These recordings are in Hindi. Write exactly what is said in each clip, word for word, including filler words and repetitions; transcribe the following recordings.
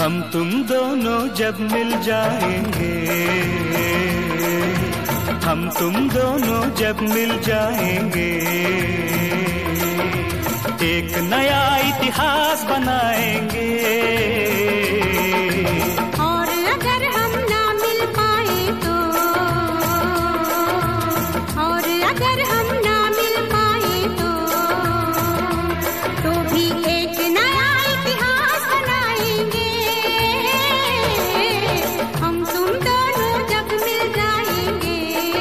हम तुम दोनों जब मिल जाएंगे, हम तुम दोनों जब मिल जाएंगे, एक नया इतिहास बनाएंगे। और अगर हम ना मिल पाए तो, और अगर हम ना मिल पाए तो, तो भी एक नया इतिहास बनाएंगे। हम तुम दोनों जब मिल जाएंगे।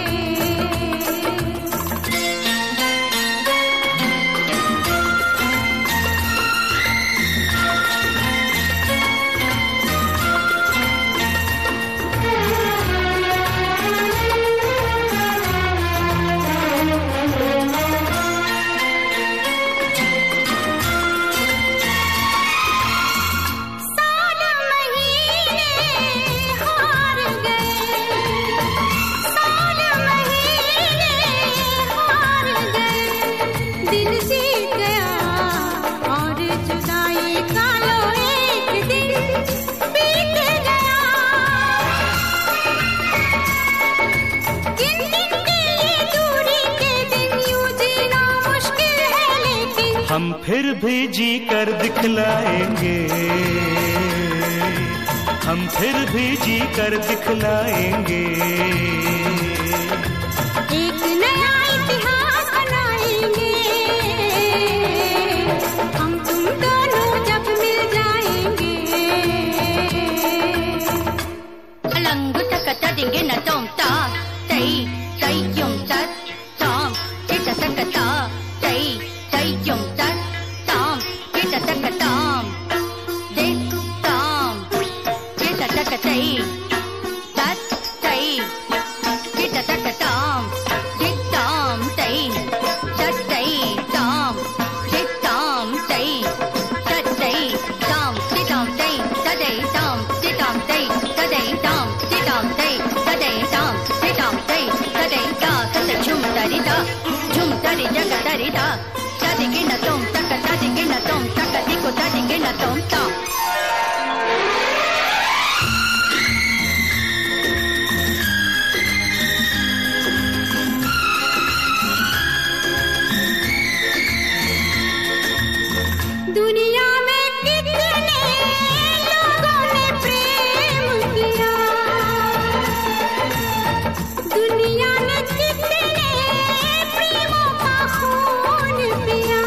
हम फिर भी जी कर दिखलाएंगे, हम फिर भी जी कर दिखलाएंगे, एक नया इतिहास बनाएंगे। हम तुम दोनों जब मिल जाएंगे। अलंग तक देंगे न तुम ता तई तई क्यों तक ताम चिता तक ता तई तई क्यों तक ताम चिता तक ताम दे ताम चिता तक तई तक तई चिता तक ताम दे ताम तई तक तई ताम दे ताम तई तक तई ताम दे ताम तई तदई ताम दे ताम तई तदई ताम दे ताम तई तदई ताम दे ताम तई तदई ता तद झुम तरी ता झुम तरी जग तरी ता तदिगे न तुम तक तदिगे न तुम तक दिको तदिगे न तुम ता दुनिया में कितने लोगों ने प्रेम किया, दुनिया ने कितने प्रेमों का खून पिया।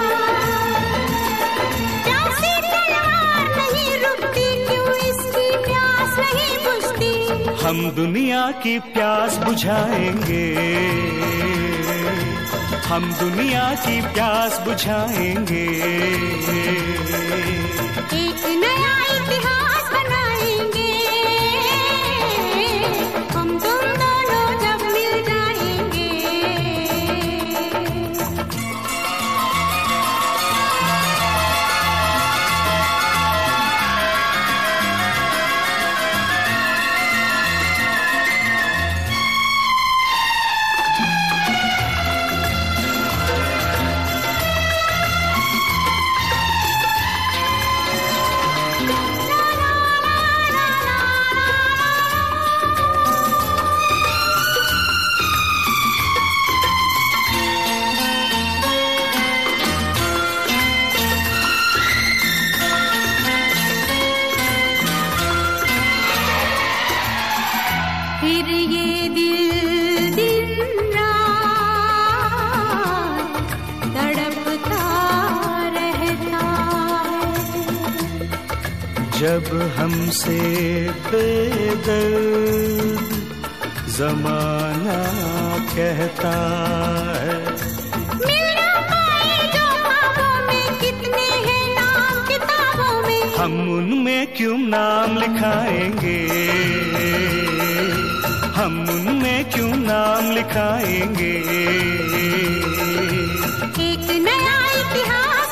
प्यासी तलवार नहीं रुकती, क्यों इसकी प्यास नहीं बुझती। हम दुनिया की प्यास बुझाएंगे, हम दुनिया की प्यास बुझाएंगे, एक नया इतिहास बनाएंगे। हम तुम दोनों जब मिल जाएंगे। फिर ये दिल दिन रात तड़पता रहता है, जब हमसे बेदर्द जमाना कहता है। मिल ना पाए जो ख्वाबों में, कितने हैं नाम किताबों में। हम उनमें क्यों नाम लिखाएंगे, हम उनमें क्यों नाम लिखाएंगे, एक नया इतिहास